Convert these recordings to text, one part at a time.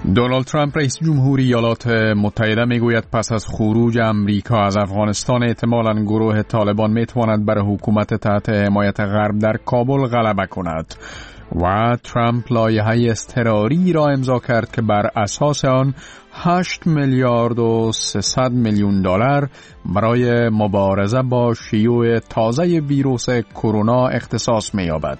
دونالد ترامپ رئیس جمهوری ایالات متحده میگوید پس از خروج امریکا از افغانستان احتمالاً گروه طالبان میتواند بر حکومت تحت حمایت غرب در کابل غلبه کند و ترامپ لایحه اضطراری را امضا کرد که بر اساس آن 8 میلیارد و 300 میلیون دلار برای مبارزه با شیوع تازه ویروس کرونا اختصاص می‌یابد.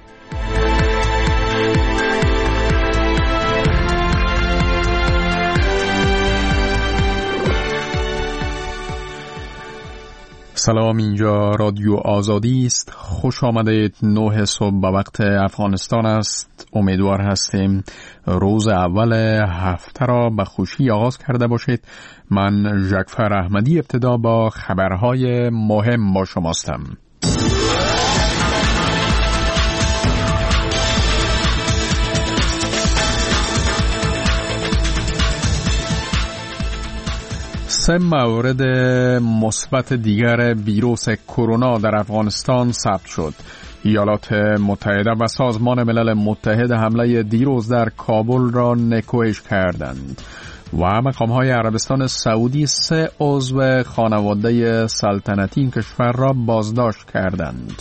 سلام، اینجا رادیو آزادی است. خوش آمدید. 9 صبح به وقت افغانستان است. امیدوار هستیم روز اول هفته را به خوشی آغاز کرده باشید. من ژکفر احمدی ابتدا با خبرهای مهم با شماستم. سه مورد مثبت دیگر ویروس کرونا در افغانستان ثبت شد. ایالات متحده و سازمان ملل متحد حمله دیروز در کابل را نکوهش کردند و مقام‌های عربستان سعودی 3 عضو خانواده سلطنتی این کشور را بازداشت کردند.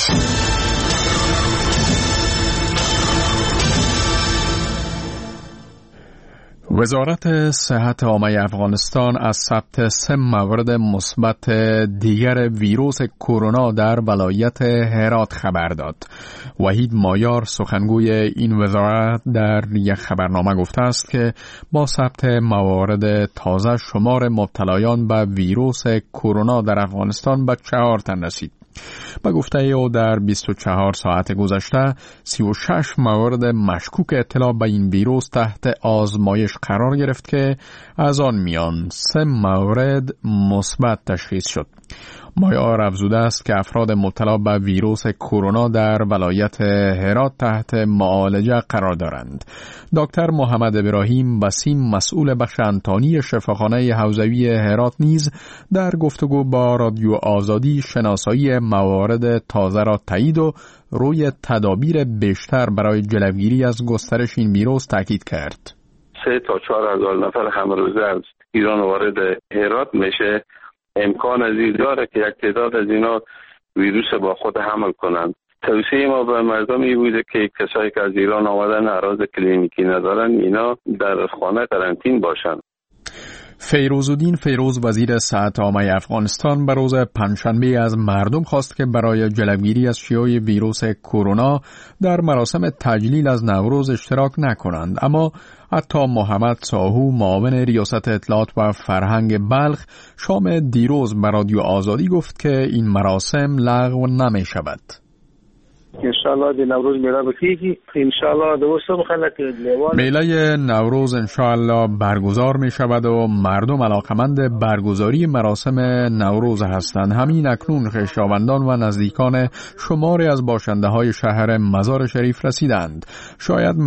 وزارت صحت عامه افغانستان از ثبت 3 مورد مثبت دیگر ویروس کرونا در ولایت هرات خبر داد. وحید مایار سخنگوی این وزارت در یک خبرنامه گفته است که با ثبت موارد تازه شمار مبتلایان به ویروس کرونا در افغانستان به 4 تن رسید. با گفته او در 24 ساعت گذشته 36 مورد مشکوک اطلاع به این ویروس تحت آزمایش قرار گرفت که از آن میان 3 مورد مثبت تشخیص شد. مایار افزوده است که افراد مبتلا به ویروس کرونا در ولایت هرات تحت معالجه قرار دارند. دکتر محمد ابراهیم بسیم مسئول بخش انتانی شفاخانه حوزوی هرات نیز در گفتگو با رادیو آزادی شناسایی موارد تازه را تایید و روی تدابیر بیشتر برای جلوگیری از گسترش این ویروس تاکید کرد. 3 تا 4 هزار نفر همروزه از ایران وارد هرات میشه. امکان از این داره که یک تعداد از اینا ویروس با خود حمل کنند. توصیه ما به مردم این بوده که کسایی که از ایران آمدن اعراض کلینیکی ندارن اینا در خانه قرنطین باشن. فیروزالدین فیروز وزیر صحت عامه افغانستان به روز پنجشنبه از مردم خواست که برای جلوگیری از شیوع ویروس کرونا در مراسم تجلیل از نوروز اشتراک نکنند، اما حتی محمد ساهو معاون ریاست اطلاعات و فرهنگ بلخ شام دیروز به رادیو آزادی گفت که این مراسم لغو نمی شود. انشاءالله دی نوروز میله بکیگی، انشاءالله دوستم خلق لیوان میله نوروز انشاءالله برگزار می شود و مردم علاقمند برگزاری مراسم نوروز هستند. همین اکنون خویشاوندان و نزدیکان شماری از باشنده های شهر مزار شریف رسیدند. شاید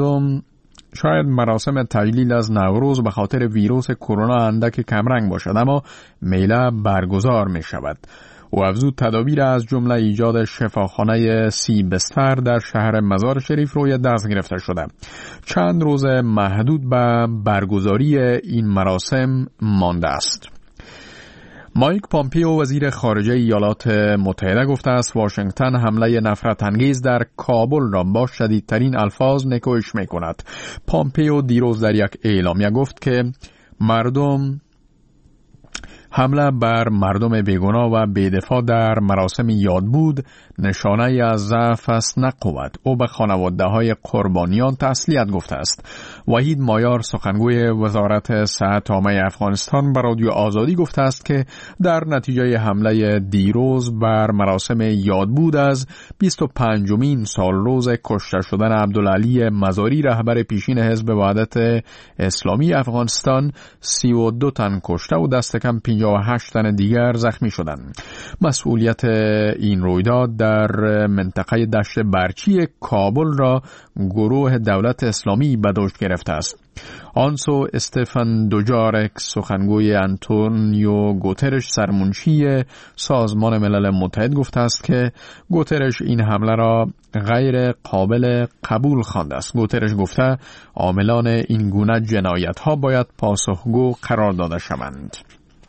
مراسم تجلیل از نوروز به خاطر ویروس کرونا اندک کمرنگ باشد، اما میله برگزار می شود. و افزود تدابیر از جمله ایجاد شفاخانه 30 بستر در شهر مزار شریف روی دست گرفته شده. چند روز محدود به برگزاری این مراسم مانده است. مایک پامپیو وزیر خارجه ایالات متحده گفته است واشنگتن حمله نفرت انگیز در کابل را با شدیدترین الفاظ نکوهش می کند. پامپیو دیروز در یک اعلامیه گفت که حمله بر مردم بیگناه و بی‌دفاع در مراسم یادبود نشانه از ضعف است نه قوت. او به خانواده‌های قربانیان تسلیت گفته است. وحید مایار سخنگوی وزارت صحت عامه افغانستان به رادیو آزادی گفته است که در نتیجه حمله دیروز بر مراسم یادبود از 25مین سالروز کشته شدن عبدالعلی مزاری رهبر پیشین حزب وحدت اسلامی افغانستان 32 تن کشته و دست کم 50 58 تن دیگر زخمی شدند. مسئولیت این رویداد در منطقه دشت برچی کابل را گروه دولت اسلامی به دوش گرفته است. آنسو استفان دوجارک سخنگوی آنتونیو گوترش سرمنشی سازمان ملل متحد گفته است که گوترش این حمله را غیر قابل قبول خوانده است. گوترش گفته عاملان این گونه جنایت‌ها باید پاسخگو قرار داده شوند.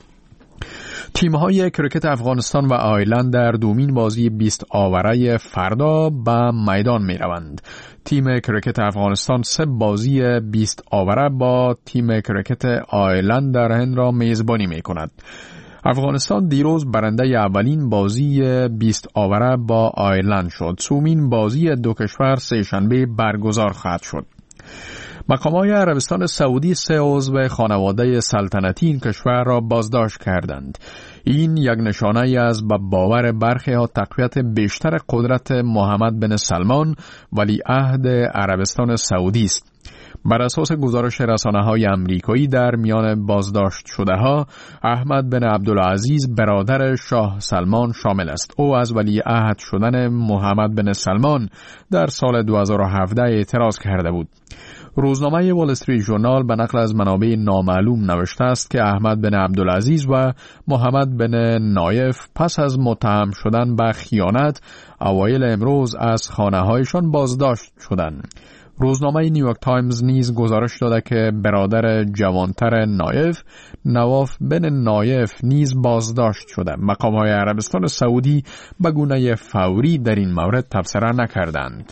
تیم‌های کرکت افغانستان و آیرلند در دومین بازی 20 آوره فردا به میدان می‌روند. تیم کرکت افغانستان 3 بازی 20 آوره با تیم کرکت آیرلند در هند را میزبانی می‌کند. افغانستان دیروز برنده اولین بازی 20 آوره با آیرلند شد. سومین بازی دو کشور سه‌شنبه برگزار خواهد شد. مقام‌های عربستان سعودی 3 عضو خانواده سلطنتی این کشور را بازداشت کردند. این یک نشانه از به باور برخی ها تقویت بیشتر قدرت محمد بن سلمان ولیعهد عربستان سعودی است. بر اساس گزارش رسانه‌های آمریکایی در میان بازداشت شده ها احمد بن عبدالعزیز برادر شاه سلمان شامل است. او از ولیعهد شدن محمد بن سلمان در سال 2017 اعتراض کرده بود. روزنامه وال استریت ژورنال به نقل از منابع نامعلوم نوشته است که احمد بن عبدالعزیز و محمد بن نایف پس از متهم شدن به خیانت اوایل امروز از خانه‌هایشان بازداشت شدند. روزنامه نیویورک تایمز نیز گزارش داده که برادر جوانتر نایف، نواف بن نایف نیز بازداشت شده. مقام‌های عربستان سعودی به گونه فوری در این مورد تبصره نکردند.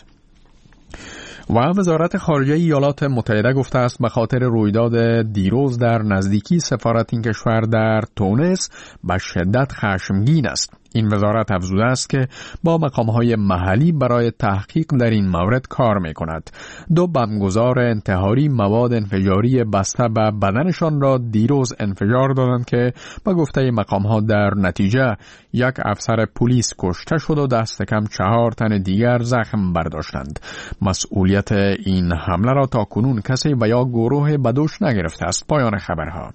و وزارت خارجه ایالات متحده گفته است به خاطر رویداد دیروز در نزدیکی سفارت این کشور در تونس به شدت خشمگین است. این وزارت افزوده است که با مقام‌های محلی برای تحقیق در این مورد کار می‌کند. 2 بمبگذار انتحاری مواد انفجاری بسته به بدنشان را دیروز انفجار دادند که به گفته مقام‌ها در نتیجه یک افسر پلیس کشته شد و دست کم 4 تن دیگر زخم برداشتند. مسئولیت این حمله را تا کنون کسی و یا گروه به دوش نگرفته است. پایان خبرها.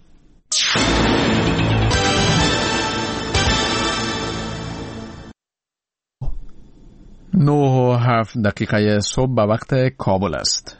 9:07 صبح به وقت کابل است.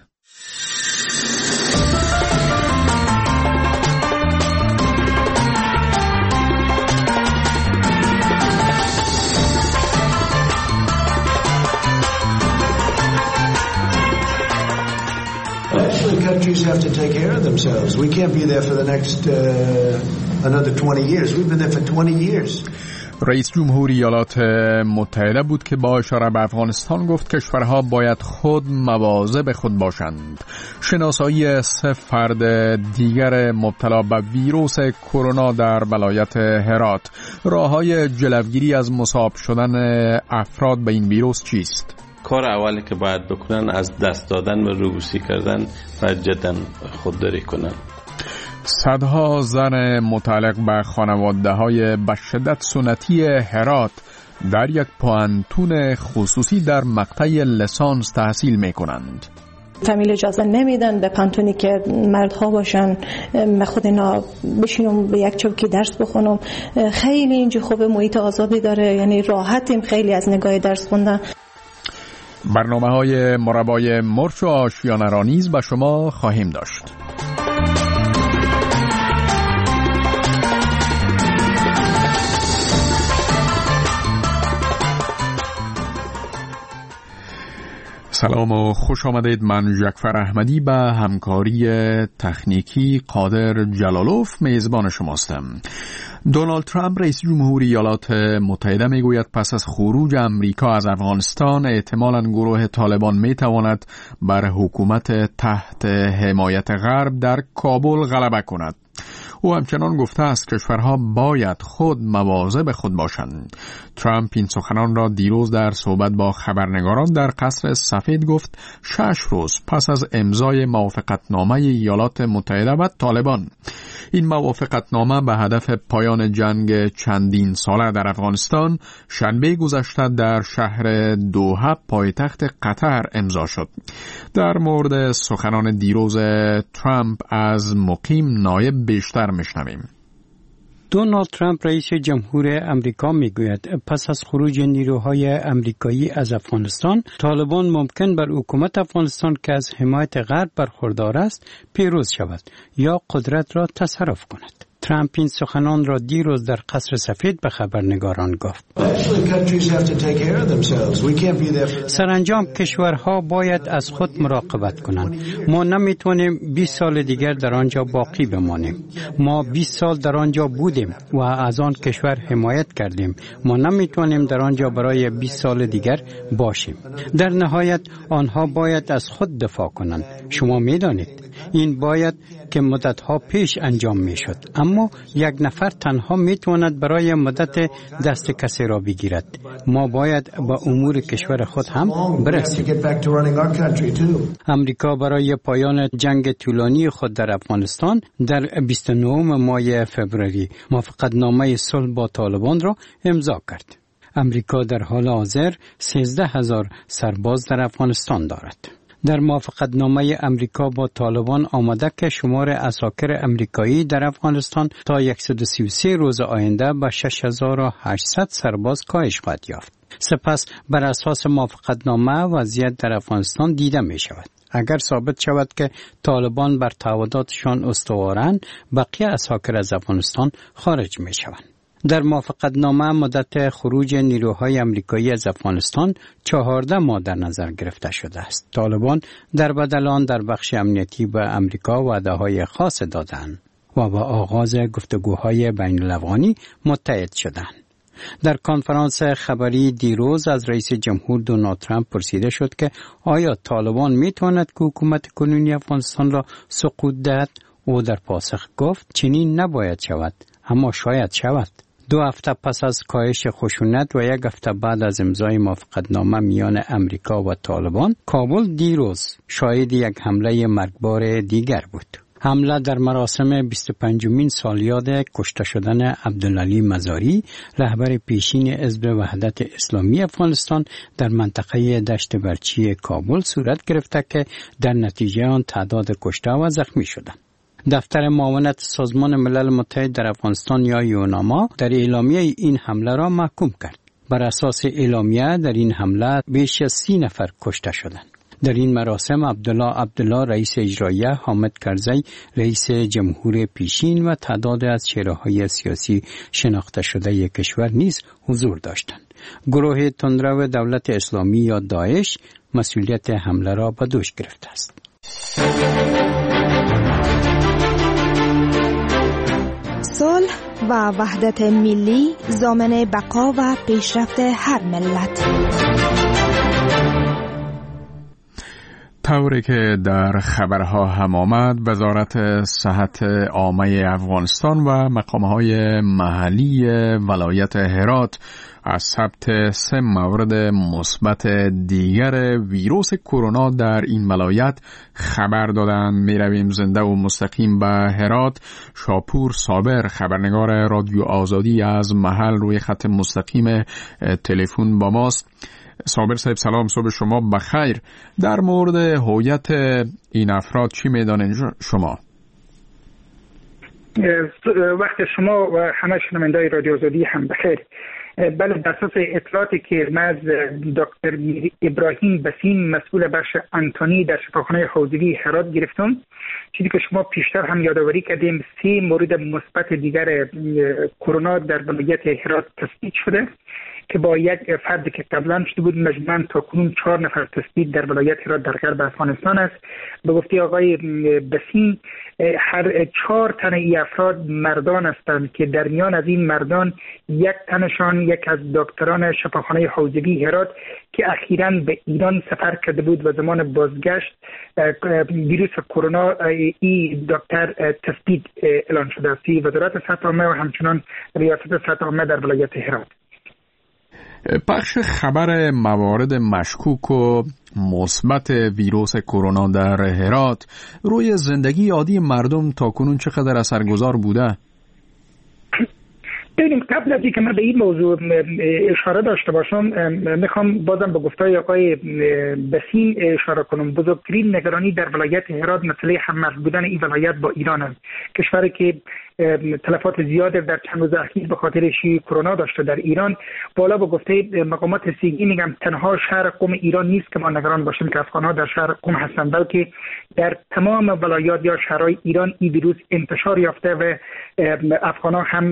Countries have to take care of themselves. We can't be there for the next another 20 years. We've been there for 20 years. رئیس جمهور ایالات متحده بود که با اشاره به افغانستان گفت کشورها باید خود مواظب خود باشند. شناسایی 3 فرد دیگر مبتلا به ویروس کرونا در ولایت هرات. راه‌های جلوگیری از مصاب شدن افراد به این ویروس چیست؟ کار اولی که باید بکنن از دست دادن و روبوسی کردن و جدا خودداری کنن. صدها زن متعلق به خانواده‌های به شدت سنتی هرات در یک پانتون خصوصی در مقطع لیسانس تحصیل می‌کنند. فامیل اجازه نمیدن به پانتونی که مردها باشن. من خود اینا بشینم به یک چوکی درس بخونم. خیلی اینجا خوبه، محیط آزادی داره، یعنی راحتیم خیلی از نگاه درس خوندن. برنامه‌های مربای مرچ و آشیانه را نیز به شما خواهیم داشت. سلام و خوش آمدید. من جعفر احمدی به همکاری تکنیکی قادر جلالوف میزبان شماستم. دونالد ترامپ رئیس جمهور ایالات متحده میگوید پس از خروج امریکا از افغانستان احتمالاً گروه طالبان میتواند بر حکومت تحت حمایت غرب در کابل غلبه کند. او همچنان گفته است کشورها باید خود مواظب خود باشند. ترامپ این سخنان را دیروز در صحبت با خبرنگاران در قصر سفید گفت 6 روز پس از امضای موافقتنامه ایالات متحده و طالبان. این موافقتنامه به هدف پایان جنگ چندین ساله در افغانستان شنبه گذشته در شهر دوحه پایتخت قطر امضا شد. در مورد سخنان دیروز ترامپ از مقیم نایب بیشتر میشنویم. دونالد ترامپ رئیس جمهور امریکا میگوید پس از خروج نیروهای امریکایی از افغانستان، طالبان ممکن بر حکومت افغانستان که از حمایت غرب برخوردار است پیروز شود یا قدرت را تصرف کند. ترامپ این سخنان را دیروز در قصر سفید به خبرنگاران گفت. سرانجام کشورها باید از خود مراقبت کنند. ما نمیتونیم 20 سال دیگر در آنجا باقی بمانیم. ما 20 سال در آنجا بودیم و از آن کشور حمایت کردیم. ما نمیتونیم در آنجا برای 20 سال دیگر باشیم. در نهایت آنها باید از خود دفاع کنند. شما میدانید این باید که مدتها پیش انجام میشد، اما یک نفر تنها میتواند برای مدت دست کسی را بگیرد. ما باید با امور کشور خود هم برسیم. امریکا برای پایان جنگ طولانی خود در افغانستان در 29 ماه فوریه موافقتنامه صلح با طالبان را امضا کرد. امریکا در حال حاضر 13,000 سرباز در افغانستان دارد. در موافقتنامه امریکا با طالبان آمده که شمار عساکر امریکایی در افغانستان تا 133 روز آینده به 6,800 سرباز کاهش خواهد یافت. سپس بر اساس موافقتنامه وضعیت در افغانستان دیده می شود. اگر ثابت شود که طالبان بر تعهداتشان استوارند، بقیه عساکر از افغانستان خارج می شوند. در موافقتنامه مدت خروج نیروهای امریکایی از افغانستان 14 ماه در نظر گرفته شده است. طالبان در بدل آن در بخش امنیتی به امریکا وعده‌های خاص دادند و با آغاز گفتگوهای بین الافغانی متحد شدند. در کنفرانس خبری دیروز از رئیس جمهور دونالد ترامپ پرسیده شد که آیا طالبان میتواند که حکومت کنونی افغانستان را سقوط دهد؟ او در پاسخ گفت چنین نباید شود، اما شاید شود. 2 هفته پس از کاهش خشونت و 1 هفته بعد از امضای موافقتنامه میان امریکا و طالبان، کابل دیروز شاهد یک حمله مرگبار دیگر بود. حمله در مراسم 25مین سالیاد کشته شدن عبدالعلی مزاری، رهبر پیشین حزب وحدت اسلامی افغانستان در منطقه دشت برچی کابل صورت گرفته که در نتیجه آن تعداد کشته و زخمی شدند. دفتر معاونت سازمان ملل متحد در افغانستان یا یوناما در اعلامیه این حمله را محکوم کرد. بر اساس اعلامیه در این حمله بیش از 30 نفر کشته شدند. در این مراسم عبدالله رئیس اجراییه، حامد کرزی رئیس جمهور پیشین و تعداد از چهره‌های سیاسی شناخته شده کشور نیز حضور داشتند. گروه تندرو دولت اسلامی یا داعش مسئولیت حمله را به دوش گرفته است. صلح و وحدت ملی ضامن بقا و پیشرفت هر ملت. طوری که در خبرها هم آمد، وزارت صحت عامه افغانستان و مقامهای محلی ولایت هرات از ثبت 3 مورد مثبت دیگر ویروس کرونا در این ولایت خبر دادند. میرویم زنده و مستقیم به هرات. شاپور صابر، خبرنگار رادیو آزادی از محل، روی خط مستقیم تلفن با ماست. صابر صاحب سلام، صبح شما بخیر. در مورد هویت این افراد چی میدانید شما؟ وقت شما و همه شنوندگان رادیو آزادی هم بخیر. بله، بر اساس اطلاعاتی که ما از دکتر ابراهیم بسیم مسئول بخش آنتونی در شفاخانه حوزوی هرات گرفتم، چیزی که شما پیشتر هم یادآوری کردیم 3 مورد مثبت دیگر کرونا در ولایت هرات تثبیت شده که با یک فردی که قبلا شده بود مجموعاً تا کنون 4 نفر تثبیت در ولایت هرات در غرب افغانستان است. به گفته آقای بسیم هر 4 تن این افراد مردان هستند که در میان از این مردان 1 تنشان یک از دکتران شفاخانه حوزوی هرات که اخیراً به ایران سفر کرده بود و زمان بازگشت ویروس کرونا این دکتر تثبیت اعلان شده است. وزارت صحت عامه و همچنان ریاست صحت عامه در ولایت هرات پخش خبر موارد مشکوک و مثبت ویروس کرونا در هرات روی زندگی عادی مردم تا کنون چقدر اثرگذار بوده؟ ببینیم قبل از اینکه من به این موضوع اشاره داشته باشم میخوام بازم به گفتهای آقای بسیم اشاره کنم. بزرگترین نگرانی در ولایت هرات مسئله هم‌مرز بودن این ولایت با ایران است، کشوری که تلفات زیاد در چند روز اخیر به خاطر شیوع کرونا داشته در ایران. بالا با گفته مقامات سیگی میگم تنها شهر قم ایران نیست که ما نگران باشیم که افغان‌ها در شهر قم هستند، بلکه در تمام ولایات یا شهرهای ایران این ویروس انتشار یافته و افغان‌ها هم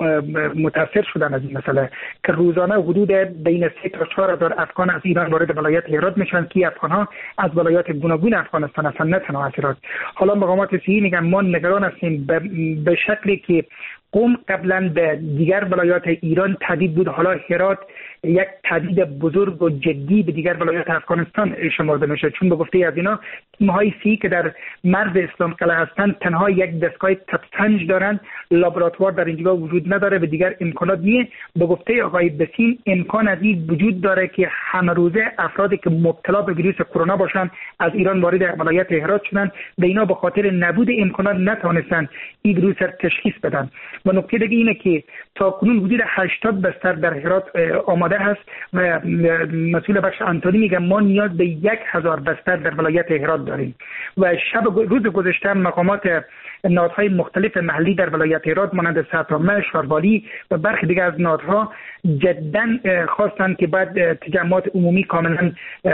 متاثر شدن از این مسئله که روزانه حدود بین 3 تا 4 هزار افغان از ایران وارد ولایت هرات میشن که افغان‌ها از ولایات گوناگون افغانستان هستند، نه تنها هرات. حالا مقامات سیگی میگن ما نگران هستیم به شکلی که قم قبلا به دیگر ولایات ایران تهدید بود، حالا هرات یک تهدید بزرگ و جدی به دیگر ولایات افغانستان شمرده میشه، چون به گفته از اینا تیم‌های سی که در مرز اسلام قلعه هستند تنها یک دستگاه تبسنج دارند، لابراتوار در اینجا وجود نداره و دیگر امکانات نیست. به گفته آقای بسیم امکان از این وجود داره که همه روزه افرادی که مبتلا به ویروس کرونا باشند از ایران وارد ولایت هرات شدن و اینا به خاطر نبود امکانات نتونستن این ویروس را تشخیص بدن. و نکته دیگه اینه که تا کنون حدود 80 بستر در هرات آماده هست و مسئول بخش آنتونی میگه ما نیاز به 1000 بستر در ولایت هرات داریم. و روز گذشته مقامات نهادهای مختلف محلی در ولایت هرات مانند سرتامه، شاروالی و برخی دیگر از نهادها جداً خواستند که بعد تجمعات عمومی کاملا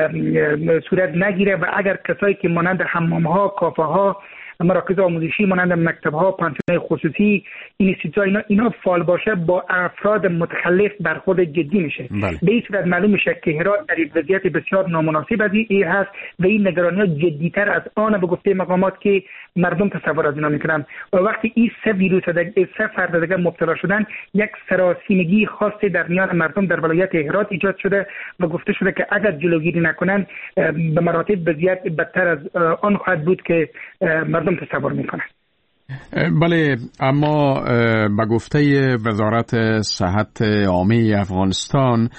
صورت نگیره و اگر کسایی که مانند حمام‌ها، کافه‌ها، مراکز آموزشی مانند مکتب‌ها، پانتون‌های خصوصی، اینستیتوت‌ها اینا فعال باشه با افراد متخلف برخورد جدی میشه. به این صورت معلوم میشه که هرات در یک وضعیت بسیار نامناسب از این هست و این نگرانی‌ها جدی‌تر از آن به گفته مقامات که مردم تصور از اینا میکنن. و وقتی این سه ویروس سه فرد دیگه مبتلا شدن یک سراسیمگی خاصی در میان مردم در ولایت هرات ایجاد شده و گفته شده که اگر جلوگیری نکنن به مراتب وضعیت بدتر از آن خواهد بود که مردم تصور میکنن. بله، اما به گفته وزارت صحت عامه افغانستان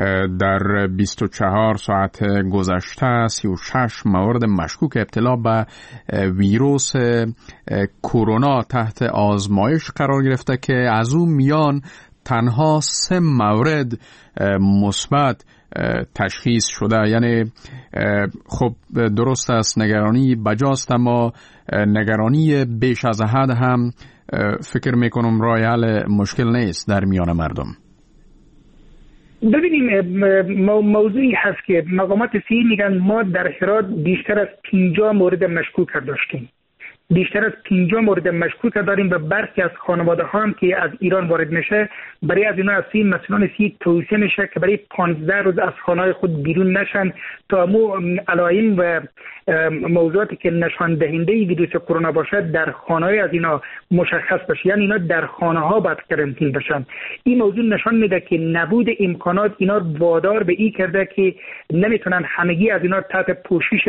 در 24 ساعت گذشته 36 مورد مشکوک ابتلا به ویروس کرونا تحت آزمایش قرار گرفته که از اون میان تنها 3 مورد مثبت تشخیص شده. یعنی خب درست است نگرانی بجاست، اما نگرانی بیش از حد هم فکر میکنم راه حل مشکل نیست در میان مردم. ببینیم موضوعی هست که مقامات سیاسی میگن ما در هرات بیشتر از 50 مورد مشکوک داشتیم. بیشتر از 50 مورد مشکوک داریم و برخی از خانواده ها هم که از ایران وارد میشه برای از اینا از مسئولان سی توصیه میشه که برای 15 روز از خانه‌های خود بیرون نشن تا علائم و موضوعاتی که نشان دهنده ویروس کرونا باشد در خانه‌های از اینا مشخص بشه، یعنی اینا در خانه‌ها باید قرنطینه بشن. این موضوع نشان میده که نبود امکانات اینا وادار به این کرده که نمیتونن همگی از اینا تحت پوشش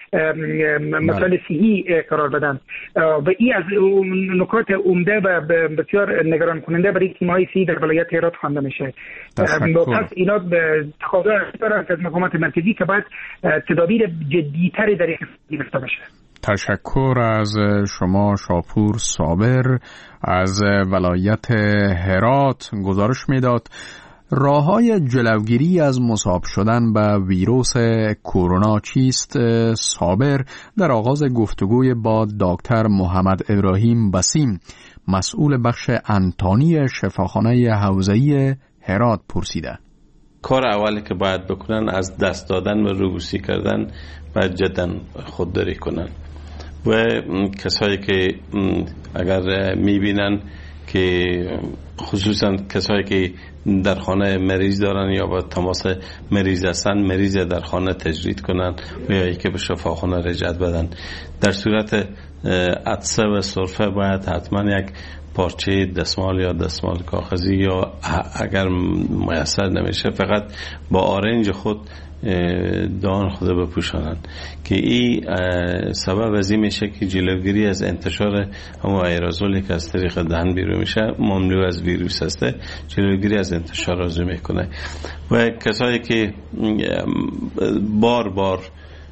مسائل صحی قرار بدن و این از نکات عمده و بسیار نگران کننده برای تیم‌های صحی در ولایت هرات خوانده میشه. پس اینا تقاضا دارن از مقامات مرکزی که باید تدابیر جدی‌تری در گرفته بشه. تشکر از شما شاپور صابر از ولایت هرات. گزارش میداد راه‌های جلوگیری از مصاب شدن به ویروس کرونا چیست؟ صابر در آغاز گفتگوی با دکتر محمد ابراهیم بسیم مسئول بخش انتانی شفاخانه حوزه‌ای هرات پرسیده. کار اولی که باید بکنن از دست دادن و روبوسی کردن باید جدا خودداری کنن و کسایی که اگر میبینن که خصوصا کسایی که در خانه مریض دارن یا با تماس مریض هستن مریض در خانه تجرید کنن و یا که به شفاخانه رجعت بدن. در صورت عطسه و سرفه باید حتما یک پارچه دستمال یا دستمال کاغذی یا اگر میسر نمیشه فقط با آرنج خود دهان خود بپوشانن که این سبب از این میشه که جلوگیری از انتشار همون ایرازولی که از طریق دهن بیرون میشه مملو از ویروس هسته جلوگیری از انتشار از میکنه. و کسایی که بار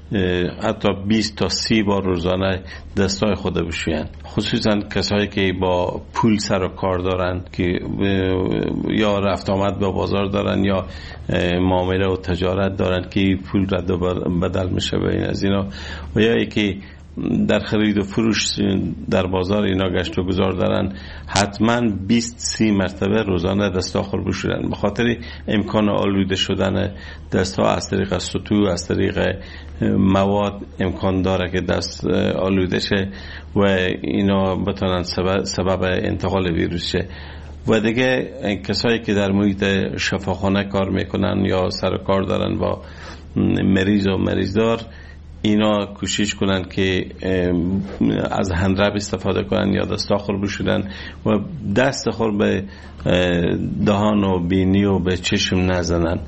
حتی 20 تا 30 بار روزانه دستای خود بشویند، خصوصا کسایی که با پول سر و کار دارن که یا رفت آمد به بازار دارن یا معامله و تجارت دارن که پول رد و بدل میشه بین از اینا، و یا یکی در خرید و فروش در بازار اینا گشت و گذار دارن، حتما 20-30 مرتبه روزانه دستاخل بشورن، به خاطر امکان آلوده شدن دستها از طریق سطو، از طریق مواد امکان داره که دست آلوده شه و اینا بتونن سبب انتقال ویروس شه. و دیگه کسایی که در محیط شفاخانه کار میکنن یا سر کار دارن با مریض و مریضدار، اینا کوشش کنن که از هندرب استفاده کنن یا دستاخل بشورن و دست خود به دهان و بینی و به چشم نزنن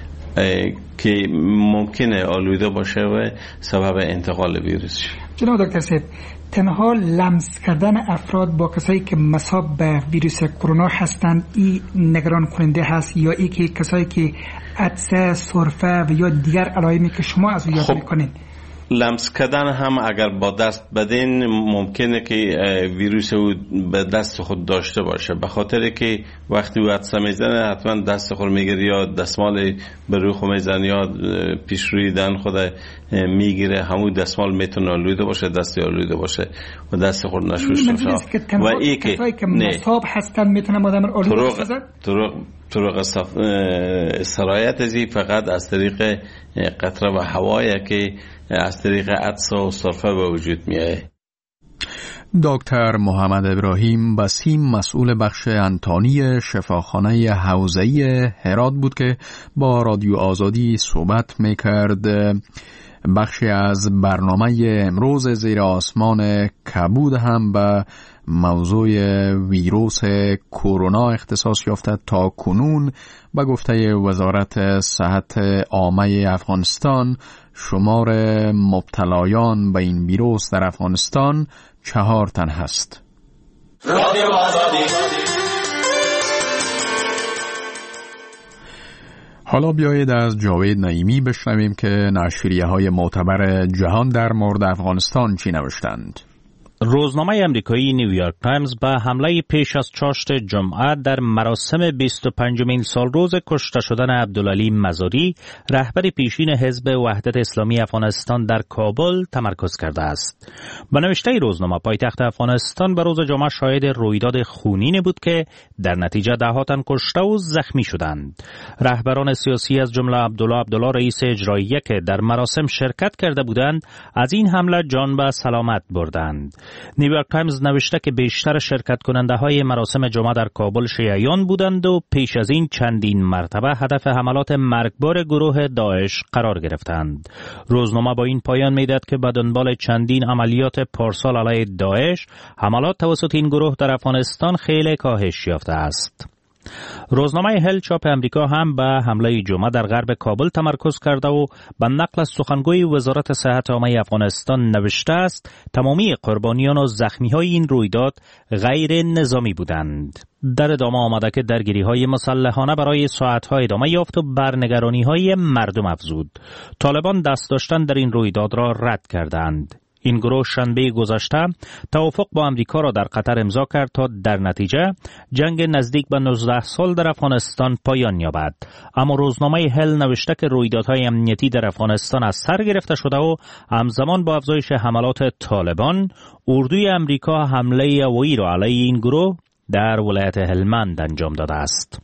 که ممکنه آلوده باشه و سبب انتقال ویروس شه. جناب دکتر صاحب، تنها لمس کردن افراد با کسایی که مصاب به ویروس کرونا هستند این نگران کننده هست، یا ای که کسایی که عطسه، سرفه و یا دیگر علائمی که شما از او یاد میکنین؟ لمس کردن هم اگر با دست بدین ممکنه که ویروس او به دست خود داشته باشه، به خاطر که وقتی او عطسه میزنه حتما دست خود میگیره یا دستمال به روی خود میزنه یا پیش روی دهن خود میگیره، همون دستمال میتونه آلوده باشه، دستی آلوده باشه و دست خود نشوش باشه. و ای که مصاب هستن میتونه آدم آلوده بسازن؟ طرق سرایت ازی فقط از طریق قطره و هوایی که از طریق عطسه و سرفه به وجود میاد. دکتر محمد ابراهیم بسیم مسئول بخش انتانی شفاخانه حوزه‌ای هرات بود که با رادیو آزادی صحبت میکرد. بخشی از برنامه امروز زیر آسمان کبود هم به موضوع ویروس کرونا اختصاص یافته. تا کنون به گفته وزارت صحت عامه افغانستان شمار مبتلایان به این ویروس در افغانستان 4 تن هست. رادیو آزادی. حالا بیایید از جاوید نعیمی بشنویم که نشریه‌های معتبر جهان در مورد افغانستان چی نوشتند. روزنامه امریکایی نیویورک تایمز به حمله پیش از چاشت جمعه در مراسم 25مین سالروز کشته شدن عبدالعلی مزاری، رهبر پیشین حزب وحدت اسلامی افغانستان در کابل تمرکز کرده است. به نوشته روزنامه، پایتخت افغانستان به روز جمعه شاهد رویداد خونینی بود که در نتیجه ده‌ها تن کشته و زخمی شدند. رهبران سیاسی از جمله عبدالله رئیس اجراییه که در مراسم شرکت کرده بودند، از این حمله جان به سلامت بردند. نیویورک تایمز نوشته که بیشتر شرکت کننده های مراسم جمعه در کابل شیعیان بودند و پیش از این چندین مرتبه هدف حملات مرگبار گروه داعش قرار گرفتند. روزنامه با این پایان میدهد که به دنبال چندین عملیات پارسال علیه داعش، حملات توسط این گروه در افغانستان خیلی کاهش یافته است. روزنامه هل چاپ امریکا هم به حمله جمعه در غرب کابل تمرکز کرده و به نقل از سخنگوی وزارت صحت عامه افغانستان نوشته است تمامی قربانیان و زخمی‌های این رویداد غیر نظامی بودند. در ادامه آمده که درگیری‌های مسلحانه برای ساعت‌ها ادامه یافت و برنگرانی‌های مردم افزود. طالبان دست داشتن در این رویداد را رد کردند. این گروه شنبه گذشته توافق با امریکا را در قطر امضا کرد تا در نتیجه جنگ نزدیک به 19 سال در افغانستان پایان یابد. اما روزنامه هل نوشته که رویدادهای امنیتی در افغانستان از سر گرفته شده و همزمان با افزایش حملات طالبان، اردوی امریکا حمله هوایی را علیه این گروه در ولایت هلمند انجام داده است.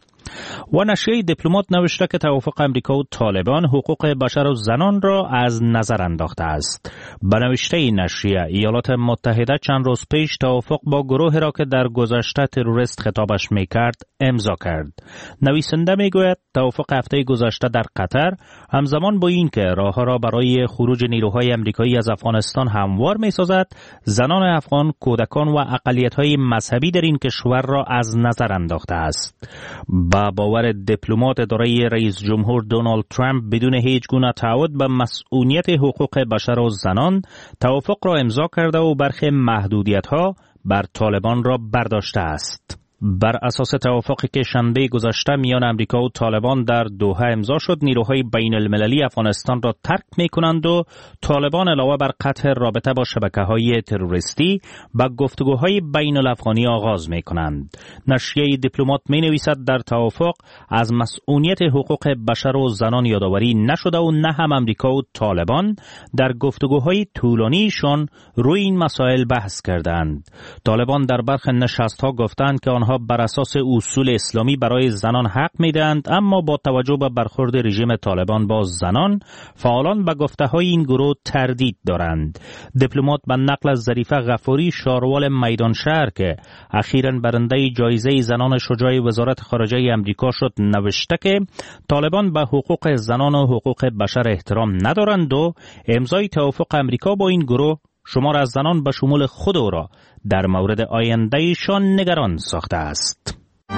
و نشریه دیپلمات نوشته که توافق امریکا و طالبان حقوق بشر و زنان را از نظر انداخته است. به نوشته نشریه، ایالات متحده چند روز پیش توافق با گروهی را که در گذشته تروریست خطابش میکرد امضا کرد. نویسنده میگوید توافق هفته گذشته در قطر همزمان با این که راهها را برای خروج نیروهای امریکایی از افغانستان هموار میسازد، زنان افغان، کودکان و اقلیت‌های مذهبی در این کشور را از نظر انداخته است. با باور دیپلمات اداره رئیس جمهور دونالد ترامپ بدون هیچ گونه تعهد به مسئولیت حقوق بشر و زنان توافق را امضا کرده و برخی محدودیت‌ها بر طالبان را برداشته است. بر اساس توافقی که شنبه گذشته میان امریکا و طالبان در دوحه امضا شد، نیروهای بین المللی افغانستان را ترک می کنند و طالبان علاوه بر قطع رابطه با شبکه‌های تروریستی با گفتگوهای بین الافغانی آغاز می کنند. نشریه دیپلمات می نویسد در توافق از مسئولیت حقوق بشر و زنان یادآوری نشده و نه هم امریکا و طالبان در گفتگوهای طولانیشان روی این مسائل بحث کردند. طالبان در برخی نشست‌ها گفتند که آنها بر اساس اصول اسلامی برای زنان حق می‌دهند، اما با توجه به برخورد رژیم طالبان با زنان، فعالان به گفته‌های این گروه تردید دارند. دیپلمات به نقل از ظریفه غفوری، شاروال میدان شهر که اخیراً برنده جایزه زنان شجاع وزارت خارجه امریکا شد، نوشته که طالبان به حقوق زنان و حقوق بشر احترام ندارند و امضای توافق امریکا با این گروه شمار از زنان به شمول خود او را در مورد آیندهشان نگران ساخته است.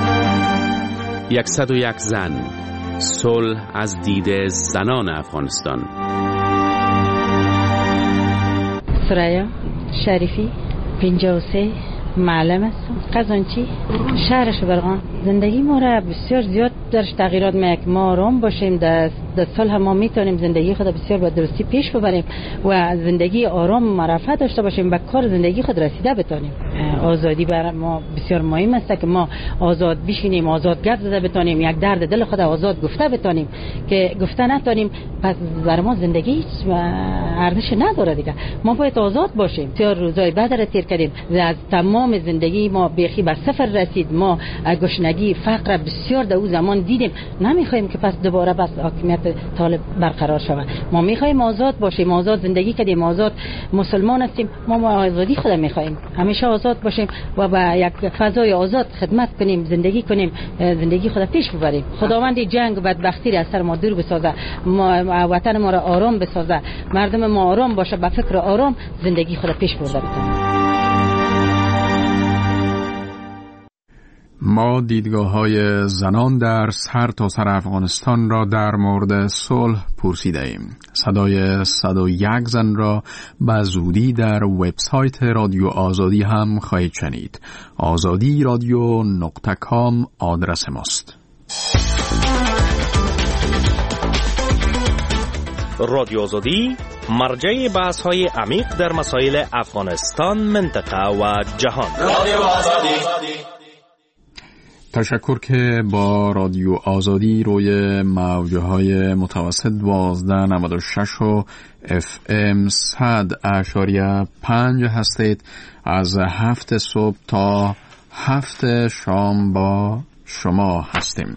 101 زن، صلح از دید زنان افغانستان. سریا شریفی، 53، معلم هستم، قزانچی، شهر شبرغان. زندگی ما را بسیار زیاد درش تغییرات می‌کنه. ما آرام باشیم، در صلح ما میتونیم زندگی خود بسیار با درستی پیش ببریم و زندگی آرام و معرفت داشته باشیم، به کار زندگی خود رسیده بتونیم. آزادی برای ما بسیار مهم است که ما آزاد بشینیم، آزاد گپ زده بتونیم، یک درد دل خود آزاد گفته بتونیم. که گفته نتونیم پس برای ما زندگی هیچ ارزش نداره دیگه. ما باید آزاد باشیم. بسیار روزای بد را تیر کردیم، از تمام زندگی ما بیخی به صفر رسید. ما گشنگی، فقر بسیار در اون زمان دیدیم. نمیخوایم که پس دوباره بس حاکمیت طالب برقرار شود. ما میخوایم آزاد باشیم، آزاد زندگی کنیم، آزاد مسلمان هستیم. ما آزادی خود میخوایم، همیشه آزاد باشیم و با یک فضای آزاد خدمت کنیم، زندگی کنیم، زندگی خود پیش ببریم. خداوند جنگ و بدبختی را از سر ما دور بسازه، ما وطن ما را آرام بسازه، مردم ما آرام باشه، با فکر آرام زندگی خود پیش برده بتونه. ما دیدگاه‌های زنان در سرتاسر افغانستان را در مورد صلح پرسیده ایم. صدای 101 زن را به زودی در وبسایت رادیو آزادی هم خواهید شنید. azadi.radio.com آدرس ماست. رادیو آزادی مرجع بحث‌های عمیق در مسائل افغانستان، منطقه و جهان. رادیو آزادی. تشکر که با رادیو آزادی روی موج‌های متوسط 1296 و FM 100.5 هستید. از 7 صبح تا 7 شام با شما هستیم.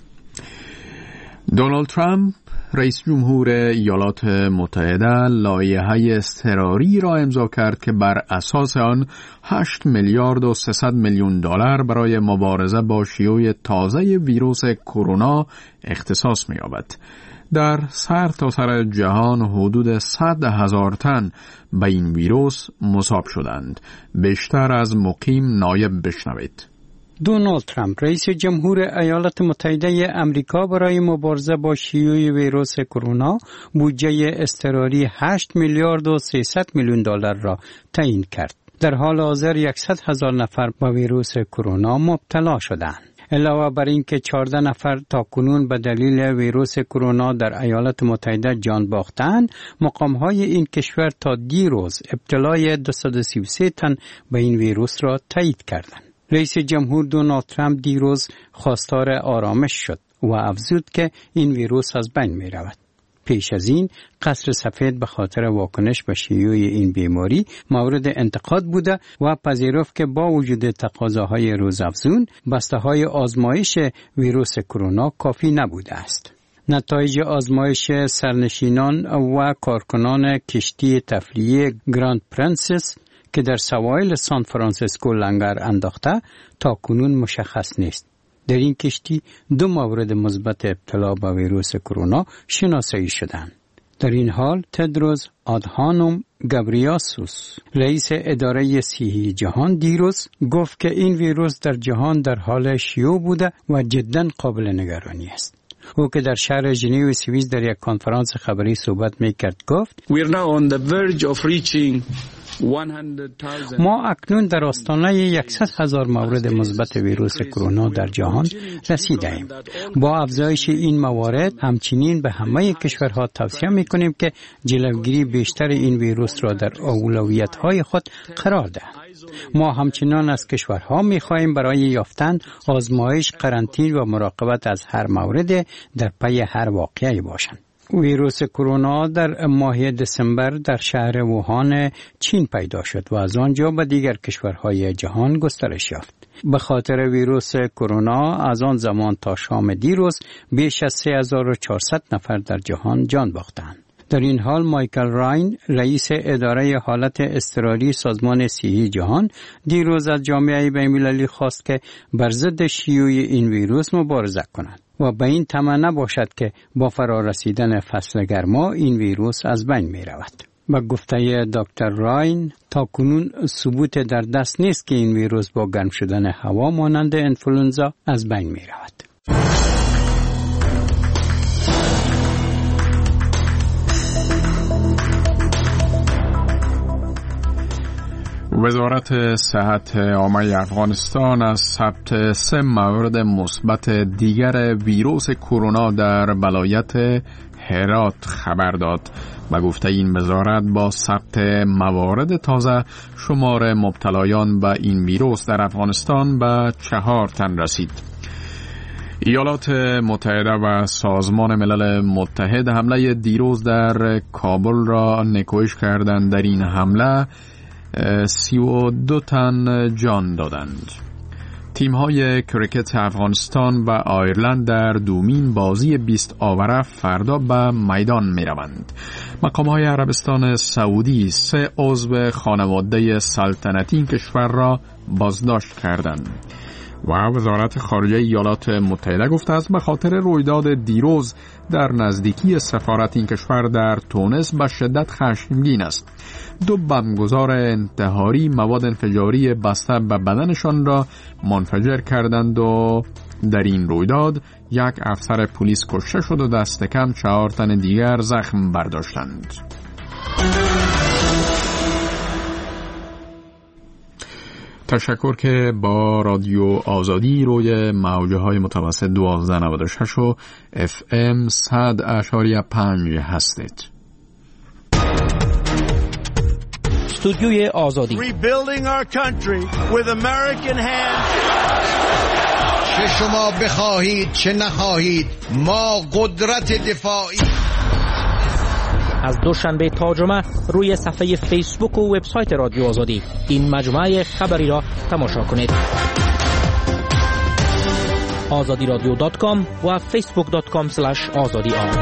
دونالد ترامپ رئیس جمهور ایالات متحده لایحه اضطراری را امضا کرد که بر اساس آن 8 میلیارد و 300 میلیون دلار برای مبارزه با شیوع تازه ویروس کرونا اختصاص می‌یابد. در سرتاسر جهان حدود 100,000 تن به این ویروس مصاب شدند. بیشتر از مقیم نایب بشنوید. دونالد ترامپ رئیس جمهور ایالات متحده امریکا برای مبارزه با شیوع ویروس کرونا بودجه اضطراری 8 میلیارد و 300 میلیون دلار را تعیین کرد. در حال حاضر 100,000 نفر با ویروس کرونا مبتلا شدند. علاوه بر این که 14 نفر تاکنون به دلیل ویروس کرونا در ایالات متحده جان باختند، مقام‌های این کشور تا دیروز ابتلای 233 تن به این ویروس را تایید کردند. رئیس جمهور دونالد ترامپ دیروز خواستار آرامش شد و افزود که این ویروس از بین می رود. پیش از این قصر سفید به خاطر واکنش به شیوع این بیماری مورد انتقاد بوده و پذیرفت که با وجود تقاضاهای روزافزون بسته‌های آزمایش ویروس کرونا کافی نبوده است. نتایج آزمایش سرنشینان و کارکنان کشتی تفریحی گراند پرنسس که در سواحل سان فرانسیسکو لنگر انداخته تا کنون مشخص نیست. در این کشتی 2 مورد مثبت ابتلا به ویروس کرونا شناسایی شدند. در این حال تدروس آدهانوم گابریاسوس رئیس اداره صحی جهان دیروز گفت که این ویروس در جهان در حال شیوع بوده و جداً قابل نگرانی است. او که در شهر ژنو سوئیس در یک کنفرانس خبری صحبت می‌کرد گفت We are now on the verge of reaching ما اکنون در آستانه 100,000 مورد مثبت ویروس کرونا در جهان رسیدیم. با افزایش این موارد همچنین به همه کشورها توصیه می‌کنیم که جلوگیری بیشتر این ویروس را در اولویت‌های خود قرار دهند. ما همچنان از کشورها می‌خواهیم برای یافتن آزمایش، قرنطینه و مراقبت از هر مورد در پی هر واقعه باشند. ویروس کرونا در ماه دسامبر در شهر ووهان چین پیدا شد و از آنجا به دیگر کشورهای جهان گسترش یافت. به خاطر ویروس کرونا از آن زمان تا شام دیروز بیش از 3400 نفر در جهان جان باختند. در این حال مایکل راین، رئیس اداره حالت اضطراری سازمان صحی جهان، دیروز از جامعه بین‌المللی خواست که بر ضد شیوع این ویروس مبارزه کنند و به این طمع نباشد که با فرارسیدن فصل گرما این ویروس از بین می رود. با گفته دکتر راین، تا کنون ثبوت در دست نیست که این ویروس با گرم شدن هوا مانند انفلوئنزا از بین می رود. وزارت صحت عامه افغانستان از ثبت 3 مورد مثبت دیگر ویروس کرونا در ولایت هرات خبر داد. به گفته این وزارت با ثبت موارد تازه شمار مبتلایان به این ویروس در افغانستان به 4 تن رسید. ایالات متحده و سازمان ملل متحد حمله دیروز در کابل را نکوهش کردند. در این حمله 32 تن جان دادند. تیم‌های کریکت افغانستان و آیرلند در دومین بازی 20 آوره فردا به میدان می‌روند. مقام‌های عربستان سعودی 3 عضو خانواده سلطنتی کشور را بازداشت کردند. و وزارت خارجه ایالات متحده گفته است به خاطر رویداد دیروز در نزدیکی سفارت این کشور در تونس به شدت خشمگین است. 2 بمبگذار انتحاری مواد انفجاری بسته به بدنشان را منفجر کردند و در این رویداد 1 افسر پلیس کشته شد و دست کم 4 تن دیگر زخم برداشتند. تشکر که با رادیو آزادی روی موجه های متوسط 1296 و FM 100.5 هستید. استودیوی آزادی. Rebuilding our country with American hands. چه شما بخواهید چه نخواهید ما قدرت دفاعی. از دوشنبه تا جمعه روی صفحه فیسبوک و وبسایت رادیو آزادی این مجموعه خبری را تماشا کنید. azadiradio.com و facebook.com/azadi.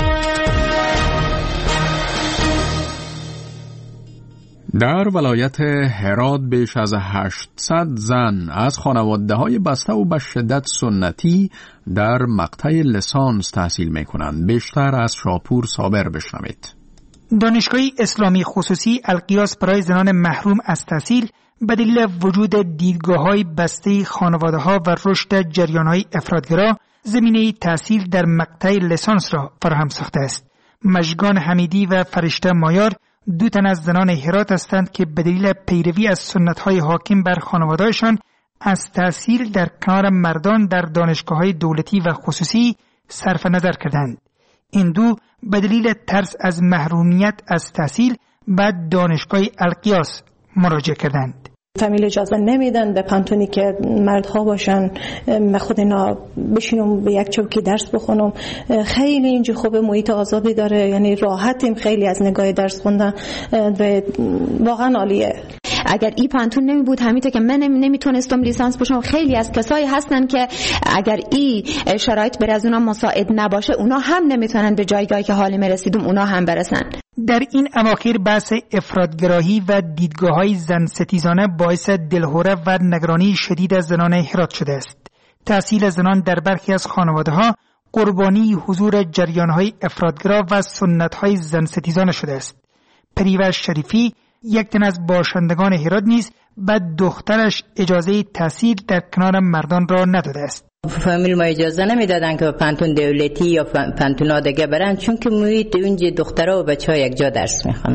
در ولایت هرات بیش از 800 زن از خانواده‌های بسته و به شدت سنتی در مقطع لیسانس تحصیل می‌کنند. بیشتر از شاپور صابر بشنوید. دانشگاه اسلامی خصوصی القیاس برای زنان محروم از تحصیل به دلیل وجود دیدگاه‌های بسته خانواده‌ها و رشد جریان‌های افراط‌گرا زمینه تحصیل در مقطع لیسانس را فراهم ساخته است. مژگان حمیدی و فرشته مایار 2 تن از زنان هرات هستند که به دلیل پیروی از سنت‌های حاکم بر خانواده‌شان از تحصیل در کنار مردان در دانشگاه‌های دولتی و خصوصی صرف نظر کردند. این 2 به دلیل ترس از محرومیت از تحصیل به دانشگاه القیاس مراجعه کردند. فامیل اجازه نمیدن به پانتونی که مردها باشن، من خود اینا بشینم به یک چوکی درس بخونم. خیلی اینجا خوبه، محیط آزادی داره، یعنی راحتیم خیلی از نگاه درس خوندن، واقعا عالیه. اگر این پانتون نمی بود همیته که من نمیتونستم لیسانس بشم. خیلی از کسایی هستن که اگر این شرایط بر از اونا مساعد نباشه اونا هم نمیتونن به جایگاهی که حالی مرسیدم اونا هم برسن. در این اواخر بحث افراطگرایی و دیدگاه‌های زن ستیزانه باعث دلهوره و نگرانی شدید از زنان هرات شده است. تحصیل زنان در برخی از خانواده‌ها قربانی حضور جریان‌های افراطگرا و سنت‌های زن ستیزانه شده است. پریوش شریفی، یک تن از باشندگان هرات نیز به دخترش اجازه تحصیل در کنار مردان را نداده است. فامیل ما اجازه نمیدادن که پانتون دولتی یا پانتون دیگه برن، چون که محیط اونجا دخترها و بچه‌ها یک جا درس میخونن.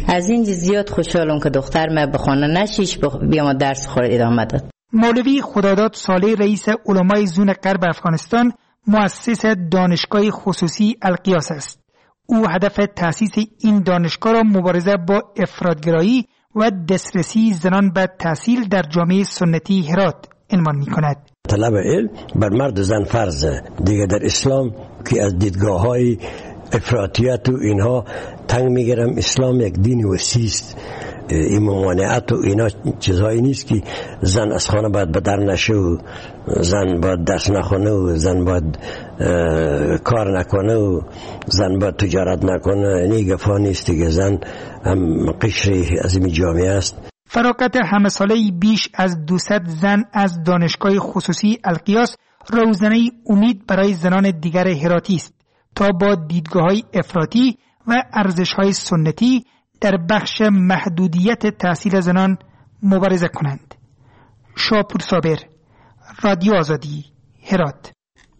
از این زیاد خوشحالم که دختر ما به خانه نشیش بیام درس خود ادامه داد. مولوی خداداد صالح رئیس علمای زون غرب افغانستان مؤسس دانشگاه خصوصی القیاس است. او هدف تأسیس این دانشگاه را مبارزه با افراطگرایی و دسترسی زنان به تحصیل در جامعه سنتی هرات عنوان می کند. طلب علم بر مرد زن فرض دیگه در اسلام که از دیدگاه‌های افراطیت و اینها تنگ میگیرم. اسلام یک دین وسیع است. این ممانعت و اینا چیزهایی نیست که زن از خانه باید بدر نشه و زن باید درس نخونه و زن باید کار نکنه و زن باید تجارت نکنه. این گفا نیست دیگه. زن هم قشری از این جامعه است. فراغت همه ساله بیش از 200 زن از دانشگاه خصوصی القیاس روزنه امید برای زنان دیگر هراتی است تا با دیدگاه‌های افراطی و ارزش‌های سنتی در بخش محدودیت تحصیل زنان مبارزه کنند. شاپور صابر، رادیو آزادی، هرات.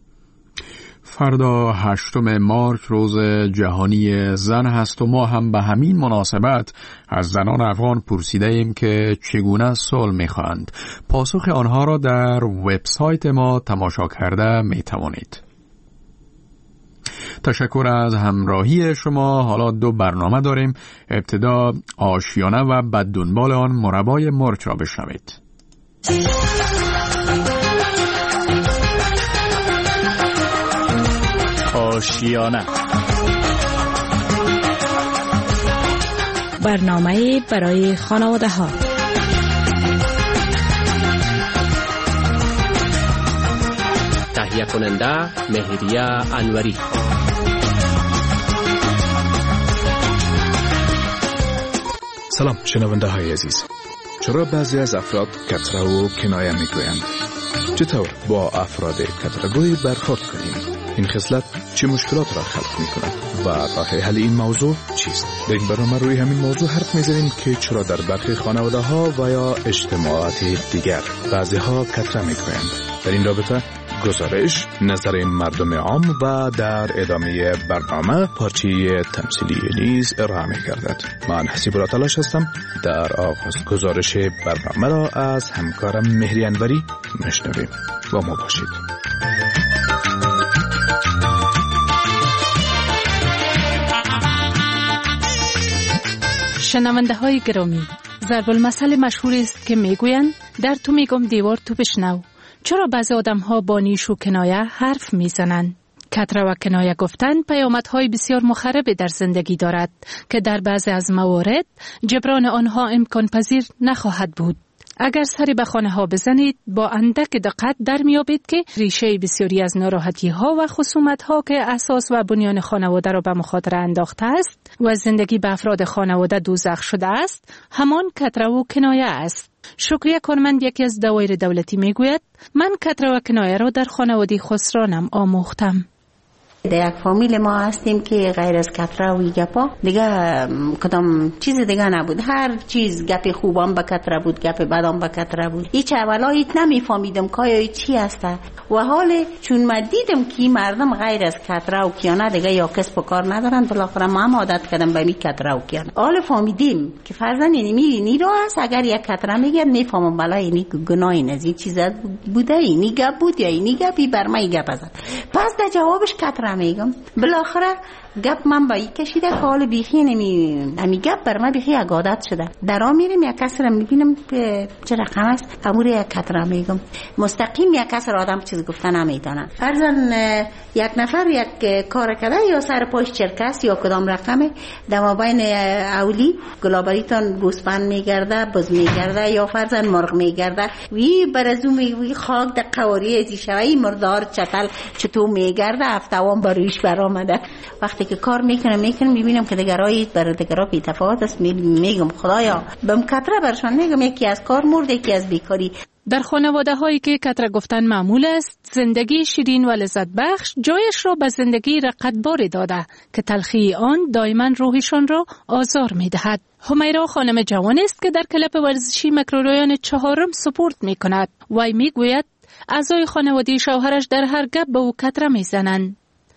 فردا 8 مارچ روز جهانی زن هست و ما هم به همین مناسبت از زنان افغان پرسیده ایم که چگونه صلح می‌خواهند. پاسخ آنها را در وبسایت ما تماشا کرده می‌توانید. تشکر از همراهی شما. حالا 2 برنامه داریم. ابتدا آشیانه و بعد دنبال آن مربای مرچ را بشنوید. آشیانه، برنامه برای خانواده ها. تهیه کننده مهریه انوری. سلام شنونده های عزیز. چرا بعضی از افراد کتره و کنایه میگویند؟ چطور با افراد کتره‌گوی برخورد کنیم؟ این خصلت چه مشکلات را خلق می‌کند و راه حل این موضوع چیست؟ در این برنامه روی همین موضوع حرف می‌زنیم که چرا در برخی خانواده‌ها و یا اجتماعات دیگر بعضی‌ها کتره میگویند. در این رابطه گزارش، نظر مردم عام و در ادامه برنامه پارچه تمثیلی نیز ارائه می‌گردد. من حسیب الله تلاش هستم. در آغاز گزارش برنامه را از همکارم مهری انوری میشنویم. با ما باشید. شنونده های گرامی، ضرب المثل مشهور است که میگویند در تو میگم دیوار تو بشنو. چرا بعضی آدم ها با نیش و کنایه حرف میزنند؟ کتره و کنایه گفتن پیامدهای بسیار مخربی در زندگی دارد که در بعضی از موارد جبران آنها امکان پذیر نخواهد بود. اگر سری به خانه ها بزنید با اندک دقت در میابید که ریشه بسیاری از ناراحتی ها و خصومت ها که اساس و بنیان خانواده را به مخاطره انداخته است و زندگی به افراد خانواده دوزخ شده است، همان کتره و کنایه است. شکریه کارمند یکی از دوایر دولتی میگوید من کتره و کنایه را در خانواده خسرانم آموختم. در یک فامیل ما هستیم که غیر از کتره و گپا دیگه کدام چیز دیگه نبود. هر چیز گپ خوبم به کتره بود، گپ بدم به کتره بود. هیچ اولایت نمیفهمیدم که چی هسته و حال چون من دیدم که مردم غیر از کتره و کیانه دیگه یا کسب و کار ندارن، بالاخره ما هم عادت کردم به می کتره و کیانه. حال فهمیدیم که فرضاً اینی رو هست. اگر یک کتره میگه میفهمم بالا اینی گناهی نزی چیز بوده، اینی گپ بود یا اینی گپی بر من گپ است. پس در جوابش کتره میگم. بالاخره گپ من با یک کشیده که حال بیخی نمی گپ بر من بیخی عادت شده. درا میرم یک کس را میبینم که چه رقم است، امور یک کتره میگم. مستقیم یک کس را آدم چیز گفتن نمیدانه. فرضاً یک نفر یک کار کرده یا سر پاش چرکس یا کدام رقمه در مابین اولی گلابریتون گوسفند میگرده، بز میگرده یا فرضاً مرغ میگرده، وی برازو میگوی خاک در قواری ازی شوی مردار چتل چطور میگرده افتوان برویش برآمده. وقتی که کار میکنم میبینم که دگرایی بر دگرها بی تفاوت است. میگم خدایا بم کتره برشان میگم یکی از کار مرده یکی از بیکاری. در خانواده هایی که کتره گفتن معمول است، زندگی شیرین و لذت بخش جایش را به زندگی رقتباری داده که تلخی آن دائما روحشان را آزار میدهد. همیرا خانم جوان است که در کلب ورزشی مکروریان 4 سپورت میکند. وی میگوید اعضای خانواده شوهرش در هر گپ به او کتره میزنند.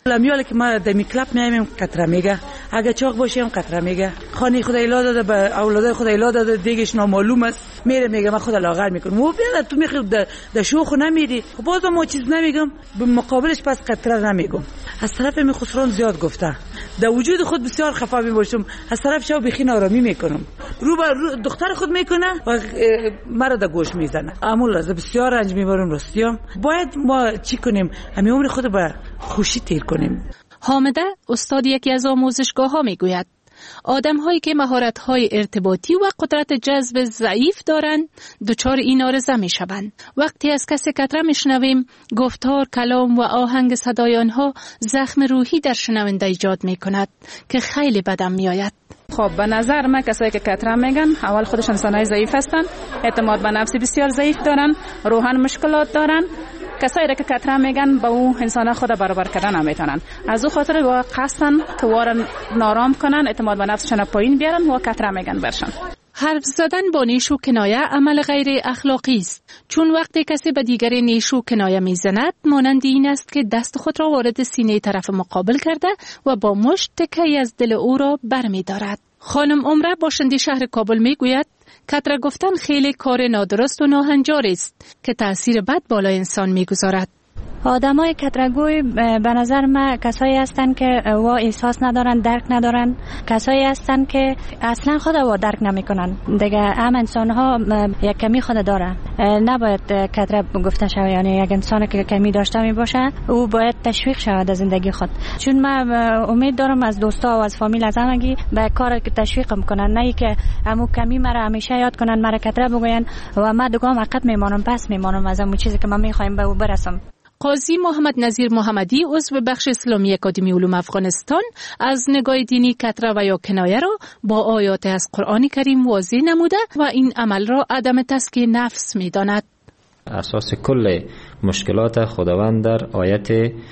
لمیاله که ما دمی کلاب میایم قطره میگه، اگه چاق باشیم قطره میگه، خانه خدا الا داده به اولاد خدا الا داده، دیگهش نامعلوم است، میره میگه من خدا لاغر میکنم. و بیا تو میخوای در شوخ نمیری، خب باز ما چیز نمیگم، به مقابلش پس قطره نمیگم. از طرف می خسران زیاد گفته، در وجود خود بسیار خفا میباشم، از طرف شو بخین آرامی میکنم، رو دختر خود میکنه و مرا در گوش میزنه. عمول از بسیار رنج میبرم راستیام. باید ما چی کنیم؟ همین عمر خود به خوشی تیر کنیم. حامده استاد یکی از آموزشگاه‌ها میگوید آدم‌هایی که مهارت‌های ارتباطی و قدرت جذب ضعیف دارند دچار این آرزه می‌شوند. وقتی از کسی قطره می‌شنویم، گفتار، کلام و آهنگ صدای آنها زخم روحی در شنونده ایجاد می‌کند که خیلی بدم می‌آید. خب به نظر من کسایی که قطره میگن اول خودشون انسان‌های ضعیف هستن، اعتماد به نفس بسیار ضعیف دارن، روحاً مشکلات دارن. کسایی را که قطره میگن با اون انسان خود برابر کردن نمیتونن، از او خاطر با قصدن که وارن نارام کنن، اعتماد به نفسشون پایین بیارن و قطره میگن برشن. حرف زدن با نیش و کنایه عمل غیر اخلاقی است، چون وقتی کسی به دیگر نیش و کنایه میزند مانند این است که دست خود را وارد سینه طرف مقابل کرده و با مشت تکی از دل او را برمی‌دارد. خانم عمره باشنده شهر کابل میگوید قطره گفتن خیلی کار نادرست و ناهنجار است که تأثیر بد بالای انسان میگذارد. آدمای کترگوی به نظر من کسایی هستن که و احساس ندارن، درک ندارن، کسایی هستن که اصلا خود و درک نمیکنن. دیگه هم انسان ها یک کمی خود داره، نباید کتره گفته شود. یعنی یک انسان که کمی داشته می باشه او باید تشویق شود از زندگی خود، چون من امید دارم از دوستا و از فامیل از همگی به کار تشویق میکنن، نه که همو کمی مرا همیشه یاد کنن، مرا کتره بگوین و من دوگام عقب میمانم، پس میمانم از اون چیزی که من میخوایم به او برسم. قاضی محمد نظیر محمدی عضو بخش اسلامی اکادمی علوم افغانستان از نگاه دینی کتره و یا کنایه را با آیات از قرآن کریم واضح نموده و این عمل را عدم تزکیه نفس می‌داند. اساس کل مشکلات خداوند در آیت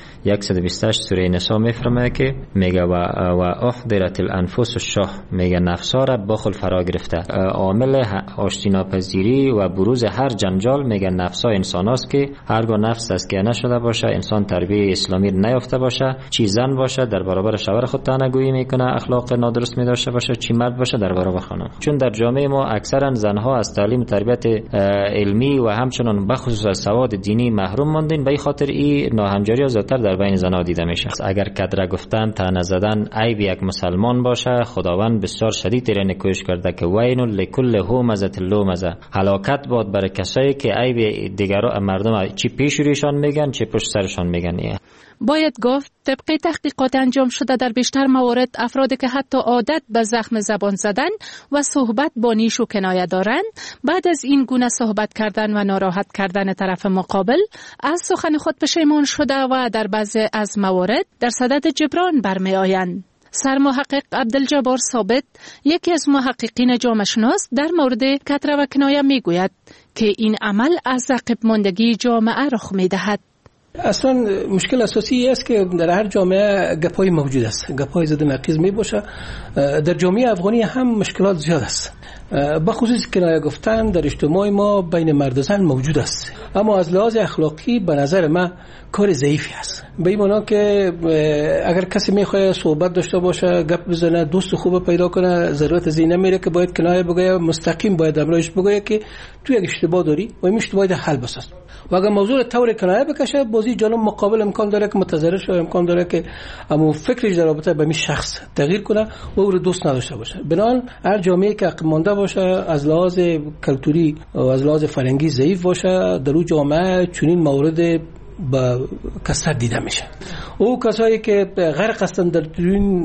128 سوره نساء میفرمه که میگه و احضرت الانفس الشح، میگه نفسا را بخل فرا گرفته. عامل آشتی ناپذیری و بروز هر جنجال میگه نفسا انساناست که هرگاه نفس تزکیه نشده باشه، انسان تربیه اسلامی نیافته باشه، چی زن باشه در برابر شوهر خود تنگویی میکنه، اخلاق نادرست میداشته باشه، چی مرد باشه در برابر خانم. چون در جامعه ما اکثرا زنها از تعلیم تربیت علمی و همچنان بخصوص از سواد دینی محروم ماندین، به این خاطر این ناهنجاری زیادتر در بین زنها دیده میشه. اگر کدره گفتن، طعنه زدن عیب یک مسلمان باشه، خداوند بسیار شدید را نکوهش کرده که وین لکل همزه لومزه، هلاکت باد برای کسایی که عیب دیگران مردم چی پیش رویشان میگن چی پشت سرشان میگن. باید گفت طبق تحقیقات انجام شده در بیشتر موارد افرادی که حتی عادت به زخم زبان زدن و صحبت با نیش و کنایه دارند، بعد از این گونه صحبت کردن و ناراحت کردن طرف مقابل از سخن خود پشیمان شده و در بعضی از موارد در صدد جبران برمی آیند. سرمحقق عبدالجبار ثابت، یکی از محققین جامعه شناس، در مورد کتره و کنایه می گوید که این عمل از عقب ماندگی جامعه رخ می دهد. اصلا مشکل اساسی است که در هر جامعه گپای موجود است، گپای ضد نقیض می باشه. در جامعه افغانی هم مشکلات زیاد است، بخصوص کنایه گفتن در اجتماع ما بین مرد و زن موجود است، اما از لحاظ اخلاقی به نظر من کار ضعیفی است. به این معنی که اگر کسی میخواد صحبت داشته باشه، گپ بزنه، دوست خوب پیدا کنه، ضرورت از این نمیره که باید کنایه بگه، مستقیم باید امرایش بگه که تو یک اشتباه داری و این اشتباه حل بساز. و اگر موضوع طور کنایه بکشه، بازی جانب مقابل امکان داره که متضرر شه، امکان داره که اما فکرش در رابطه با این شخص تغییر کنه و او رو دوست نداشته باشه. بنابراین هر جامعه که عقب مانده باشه، از لحاظ کلتوری و از لحاظ فرهنگی ضعیف باشه، در اون جامعه چنین موارد با کثرت دیده میشه. او کسایی که غرق هستن در این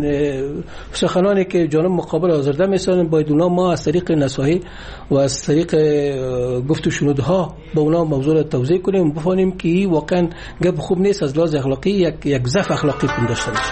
سخنانی که جانب مقابل آزرده میسازن، باید اونا ما از طریق نصایح و از طریق گفت و شنودها با اونا موضوع را توضیح کنیم، بفهمیم که این واقعا گپ خوب نیست، از لحاظ اخلاقی یک ضعف اخلاقی پون داشته باشه.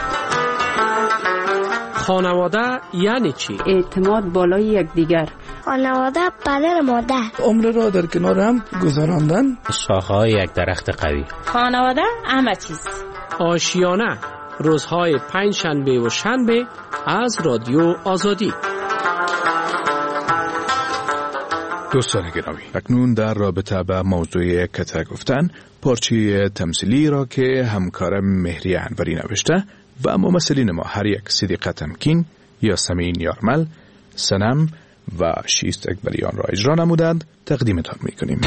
خانواده یعنی چی؟ اعتماد بالای یکدیگر. خانواده پدر مادر. عمر را در کنار هم گذراندن. شاخه‌های یک درخت قوی. خانواده همه چیز. آشیانه، روزهای پنجشنبه و شنبه از رادیو آزادی. دوستان گرامی، اکنون در رابطه با موضوع کتره گفتن پارچه تمثیلی را که همکارم مهری انوری نوشته و ممثلین ما هر یک صدیقه تمکین، یاسمین یارمل، سنم و شیست اکبریان را اجرا نمودند تقدیمتان میکنیم.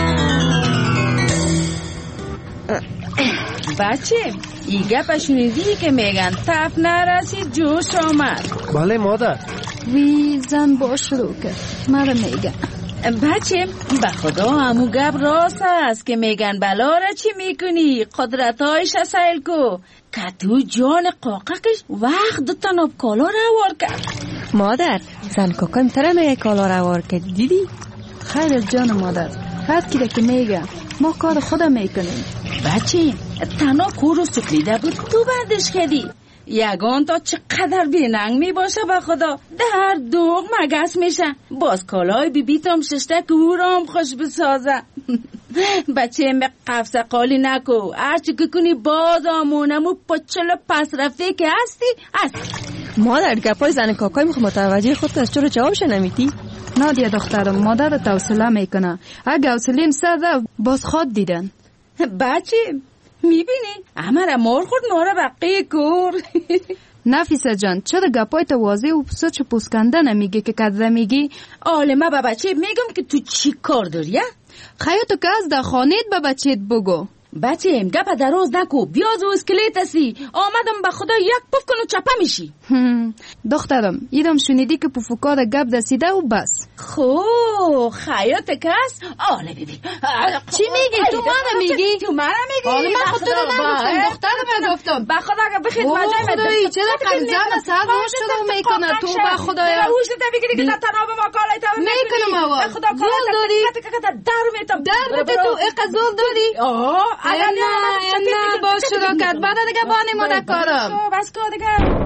بچه این گپ شنیدی که میگن تف نرسید جوش آمد؟ بله مادر. وی زن باش رو کرد مرا میگن. بچه به خدا همو گپ راست است که میگن بلا را چی میکنی قدرتایش سیل کو که تو جان قاققش وقت دو تناب کالا را وار کرد. مادر زن کاکم تره میگه کالا را وار کرد دیدی؟ خیر از جان مادر حد کده که میگه ما کار خودم میکنیم. بچه تنها کورو سکلیده بود تو بندش کردی یگان تا چقدر بیننگ می باشه به خدا در دوغ مگس میشه باز کالای بی بیتم ششته که او را هم خوش بسازه. بچه می قفصه قالی نکو هرچی که کنی باز آمونمو پچل پس رفته که هستی. مادر گپای زن کاکای میخوام متوجه خود از چرا جوابش نمیدی؟ نادیا دخترم مادر توصله میکنه اگه حوصله‌ام سر باز خود دیدن. بچه میبینی همه مار خورد ماره بقیه کور. نفیسه جان چرا گپای واضح و سوچ پوسکنده نمیگی که کذا میگی؟ آلمه با بچه میگم که تو چی کار داری؟ خیاتو که از در خانیت با بچهت بگو. بچه گپ دراز نکو بیاز و اسکلیت هستی آمدم به خدا یک پف کن و چپه میشی. دخترم ایرم شنیدی که پفوکار گپ دستیده و بس. خو خیات کس آله ببین چی میگی؟ تو منو میگی؟ تو منو میگی؟ آله من خود رو نگفتم دخترم گفتم. به خدا اگه بخید مجای مدد خدایی چرا قرزم سر روش شروع میکنه تو به خدایا روش نمیگیری که در تناب ما کالای تا میکنم آواز به خدا کالای در میتم در تو اقزول داری؟ نه باش شروع کرد بعد دیگه بانی ماده کارم بس کار دیگه.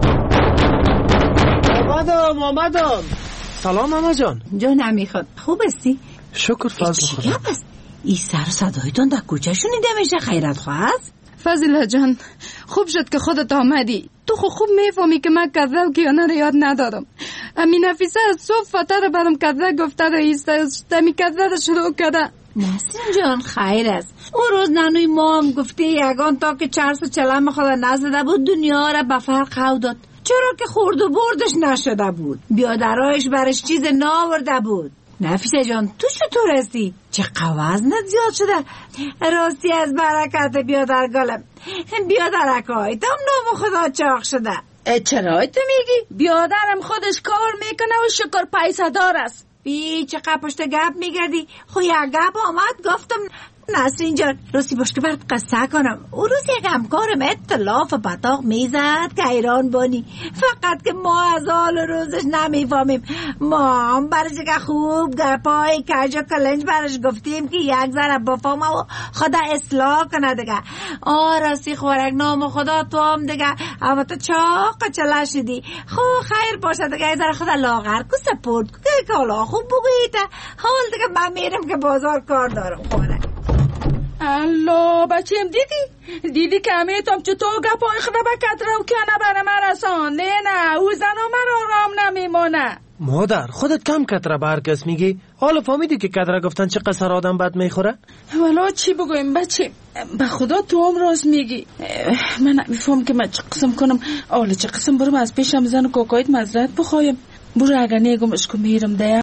آمدم. سلام ماما جان. جان نمیخواد خوب هستی؟ شکر فضل خدا. چی هست؟ این سر صدایتان در کوچه شنیده میشه خیرت خواست؟ فضیله جان خوب شد که خودت آمدی. تو خوب میفهمی که من کذا و کیانه رو یاد ندارم. امی نفیسه از صبح فاتر برم کذا گفته رو ایستمی کذا رو شروع کرده. نسرین جان خیر است. اون روز نانوی ما هم گفته یگان تا که چرس و چلم خود نزده بود دنیا را به فرق خو داد چرا که خورد و بردش نشده بود بیادرایش برش چیز ناورده بود. نفیسه جان تو چطور هستی؟ چه وزنت زیاد شده؟ راستی از برکت بیادر گلم بیادرکای تام نام خدا چاق شده. چرا تو میگی؟ بیادرم خودش کار میکنه و شکر پیسه دار است. بی چقدر پشت گپ میگردی؟ خو یک گپ آمد گفتم نسرین جان راستی باش که برد قصه کنم. اون روز یک همکارم اطلاف پتاق میزد که ایران بانی فقط که ما از حال روزش نمیفهمیم. ما هم برش که خوب گپای کجا کلنج برش گفتیم که یک ذره بفهمه و خدا اصلاح کنه دیگه. راستی خورک نام خدا تو هم دیگه اما تو چاق چلا شدی. خو خیر باشه دیگه یه ذره خدا لاغر کو سپورت کو که کالا خوب بگویده. حال دیگه من میرم که بازار کار دارم خورک. الله بچیم دیدی که همیتم چطور گپای خدا بکت رو کنه برای من رسان. نه او زنو من آرام نمیمونه. مادر خودت کم کتره به هر کس میگی. حالا فهمیدی که کتره گفتن چه قصر آدم بد میخوره؟ والا چی بگویم بچه به خدا تو هم راست میگی. من نمیفهم که من چه قسم کنم. چه قسم برم از پیشم زن و کاکایت مزرعت بخوایم. برو اگر نیگم اشکو میرم ده